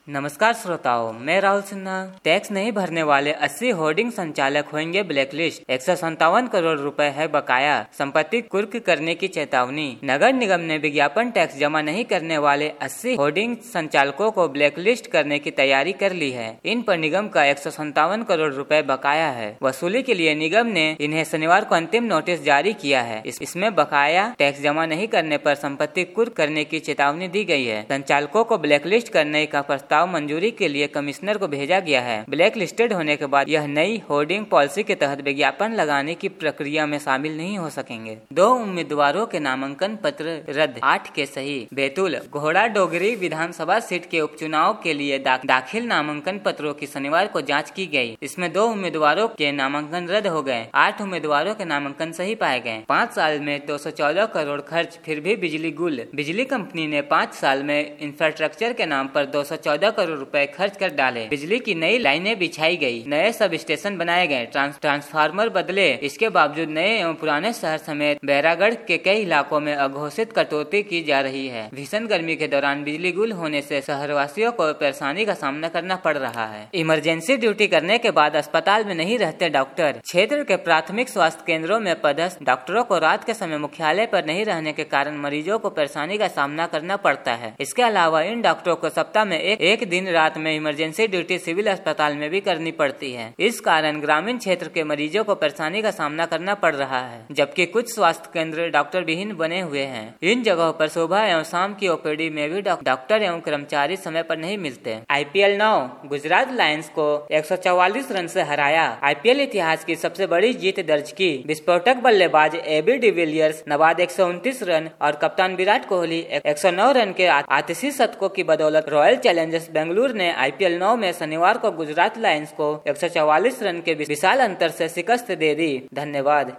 नमस्कार श्रोताओं, मैं राहुल सिन्हा। टैक्स नहीं भरने वाले 80 होर्डिंग संचालक होंगे ब्लैकलिस्ट। 157 करोड़ रुपए है बकाया, संपत्ति कुर्क करने की चेतावनी। नगर निगम ने विज्ञापन टैक्स जमा नहीं करने वाले 80 होर्डिंग संचालकों को ब्लैकलिस्ट करने की तैयारी कर ली है। इन पर निगम का 157 करोड़ रुपए बकाया है। वसूली के लिए निगम ने इन्हें शनिवार को अंतिम नोटिस जारी किया है। इसमें बकाया टैक्स जमा नहीं करने पर संपत्ति कुर्क करने की चेतावनी दी गई है। संचालकों को ब्लैकलिस्ट करने का प्रस्ताव मंजूरी के लिए कमिश्नर को भेजा गया है। ब्लैक लिस्टेड होने के बाद यह नई होर्डिंग पॉलिसी के तहत विज्ञापन लगाने की प्रक्रिया में शामिल नहीं हो सकेंगे। 2 उम्मीदवारों के नामांकन पत्र रद्द, 8 के सही। बैतूल घोड़ा डोगरी विधानसभा सीट के उपचुनाव के लिए दाखिल नामांकन पत्रों की शनिवार को जांच की गई। इसमें 2 उम्मीदवारों के नामांकन रद्द हो गए। 8 उम्मीदवारों के नामांकन सही पाए गए। 5 साल में 214 करोड़ खर्च, फिर भी बिजली गुल। बिजली कंपनी ने 5 साल में इंफ्रास्ट्रक्चर के नाम पर 214 करोड़ रुपए खर्च कर डाले। बिजली की नई लाइनें बिछाई गई, नए सब स्टेशन बनाए गए, ट्रांसफार्मर बदले। इसके बावजूद नए एवं पुराने शहर समेत बैरागढ़ के कई इलाकों में अघोषित कटौती की जा रही है। भीषण गर्मी के दौरान बिजली गुल होने से शहरवासियों को परेशानी का सामना करना पड़ रहा है। इमरजेंसी ड्यूटी करने के बाद अस्पताल में नहीं रहते डॉक्टर। क्षेत्र के प्राथमिक स्वास्थ्य केंद्रों में पदस्थ डॉक्टरों को रात के समय मुख्यालय पर नहीं रहने के कारण मरीजों को परेशानी का सामना करना पड़ता है। इसके अलावा इन डॉक्टरों को सप्ताह में एक दिन रात में इमरजेंसी ड्यूटी सिविल अस्पताल में भी करनी पड़ती है। इस कारण ग्रामीण क्षेत्र के मरीजों को परेशानी का सामना करना पड़ रहा है, जबकि कुछ स्वास्थ्य केंद्र डॉक्टर विहीन बने हुए हैं। इन जगहों पर सुबह एवं शाम की ओपीडी में भी डॉक्टर एवं कर्मचारी समय पर नहीं मिलते। IPL 9 गुजरात लायंस को 144 रन से हराया। IPL इतिहास की सबसे बड़ी जीत दर्ज की। विस्फोटक बल्लेबाज AB डिविलियर्स नवाद 129 रन और कप्तान विराट कोहली 109 रन के आतिशी शतकों की बदौलत रॉयल चैलेंजर्स बेंगलुरु ने IPL 9 में शनिवार को गुजरात लायंस को 144 रन के विशाल अंतर से शिकस्त दे दी। धन्यवाद।